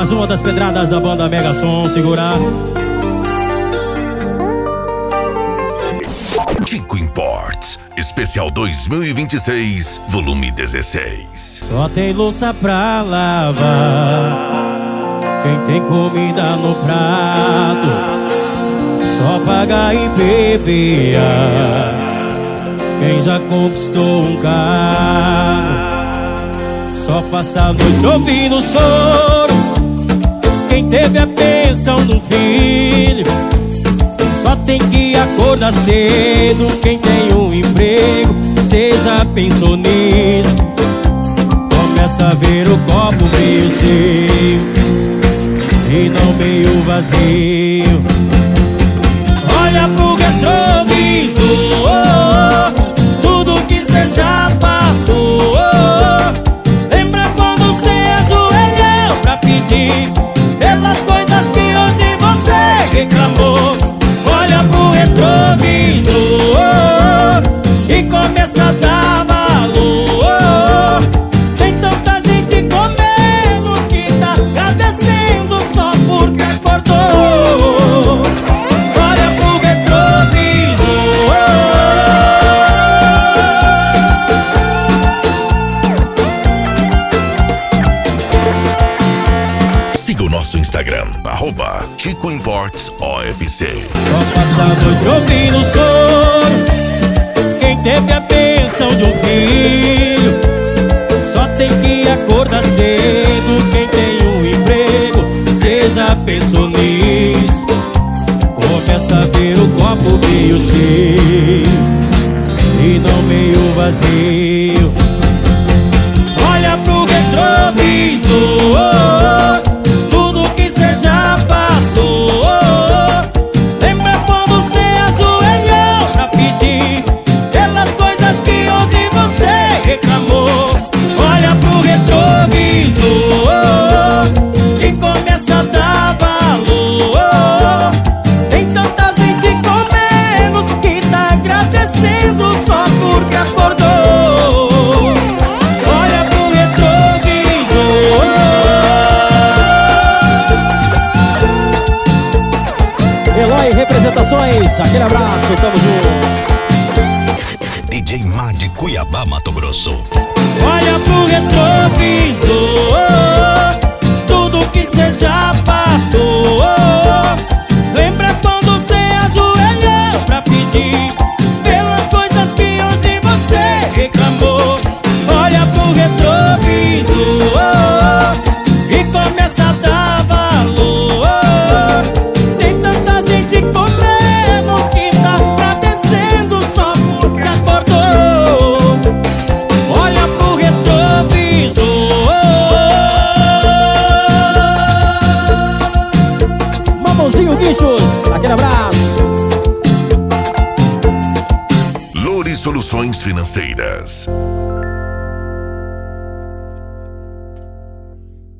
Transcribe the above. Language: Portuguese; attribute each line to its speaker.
Speaker 1: Mais uma das pedradas da banda Mega Som, segurar.
Speaker 2: Tico Imports, especial 2026, volume 16.
Speaker 1: Só tem louça pra lavar, quem tem comida no prato, só paga e beber quem já conquistou um carro. Só passa a noite ouvindo choro, quem teve a bênção do filho. Só tem que acordar cedo, quem tem um emprego. Cê já pensou nisso? Começa a ver o copo meio cheio e não meio vazio. Olha pro retrovisor, tudo que cê já passou. Lembra quando cê ajoelhou pra pedir pelas coisas que hoje você reclamou. Olha pro retrovisor e começa a dar valor. Tem tanta gente com menos que tá agradecendo só porque acordou. Olha pro retrovisor.
Speaker 2: Siga o nosso Instagram, @Tico Imports OFC.
Speaker 1: Só passa a noite ouvindo choro, quem teve a bênção de um filho. Só tem que acordar cedo, quem tem um emprego. Cê já pensou nisso? Começa a ver o copo meio cheio e não meio vazio. Olha pro retrovisor, tudo que cê já passou. Lembra quando cê ajoelhou pra pedir pelas coisas que hoje você reclamou. Olha pro retrovisor e começa a dar valor. Tem tanta gente com menos que tá agradecendo só porque acordou. Olha pro retrovisor. Eloy Representações, aquele abraço, tamo junto.
Speaker 2: DJ Má de Cuiabá, Mato Grosso.
Speaker 1: Olha pro retrovisor, tudo que cê já passou. Lembra quando cê ajoelhou pra pedir pelas coisas que hoje você reclamou. Olha pro retrovisor e começa a dar valor. Tem tanta gente com menos que tá agradecendo só porque acordou. Olha pro retrovisor. Mamãozinho Bichos, aquele abraço.
Speaker 2: Loures Soluções Financeiras.